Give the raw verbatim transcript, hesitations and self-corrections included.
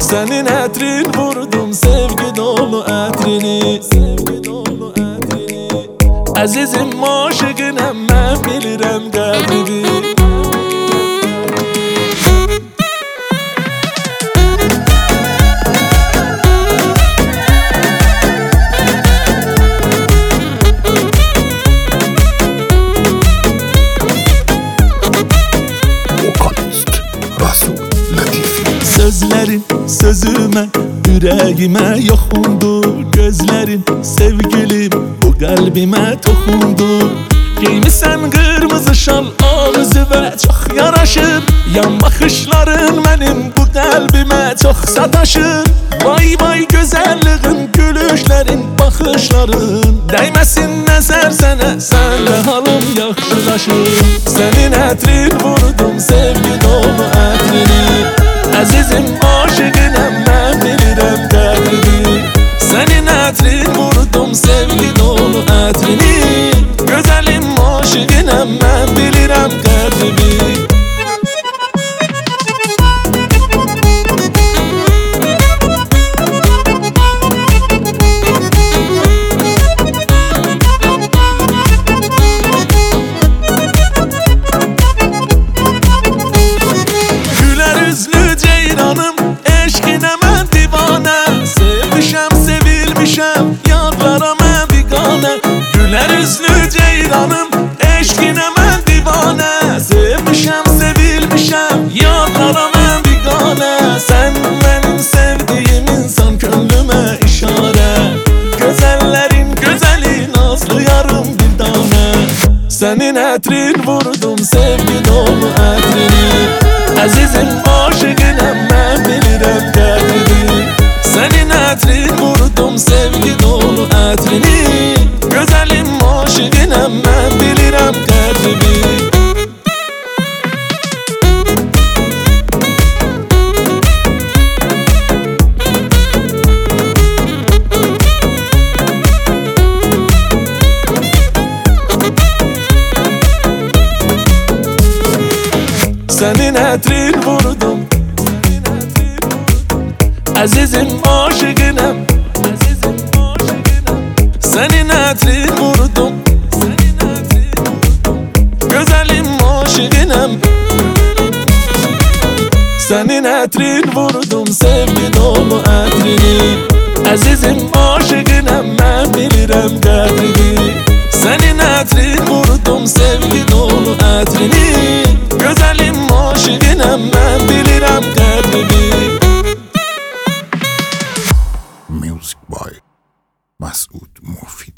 Senin etrin vurdum sevgi dolu etrini, sevgi dolu etrini. Azizim aşıkınam ben bilirəm qədrini. Sözlerin sözüme, yüreğime yokundu. Gözlerin sevgilim bu kalbime tokundu. Giymişsen kırmızı şal ağzıma çok yaraşır. Yan bakışların benim bu kalbime çok sataşır. Vay vay güzelliğin, gülüşlerin, bakışların. Değmesin nezer sene, senle halım yaxşılaşır. Senin etrin vurdum sevgi dolu etrini. Azizim aşıkınam ben bilirəm qədrini. Senin etrin vurdum sevgi dolu etrini. Gözelim aşıkınam ben bilirəm qədrini. Güler üzlü ceyranım, eşkine mən divane. Sevmişəm, sevilmişəm, yadlara mən bigane. Güler üzlü ceyranım, eşkine mən divane. Sevmişəm, sevilmişəm, yadlara mən bigane. Sen benim sevdiğim insan, könlüme işare. Gözellerin gözeli, nazlı yarım bir tane. Senin etrin vurdum sevgi dolu etrini. Azizim aşıkınam ben bilirəm qədrini. Senin etrin vurdum sevgi dolu etrini. Gözelim aşıkınam ben bilirəm qədrini. Senin etrin vurdum, azizim aşıkınam. Senin etrin vurdum, gözelim aşıkınam. Senin etrin vurdum sevgi dolu etrini. Azizim aşıkınam ben bilirəm qədrini. Senin etrin vurdum sevgi dolu etrini. Gözelim aşıkınam ben bilirəm qədrini. Music by Masoud Morfi.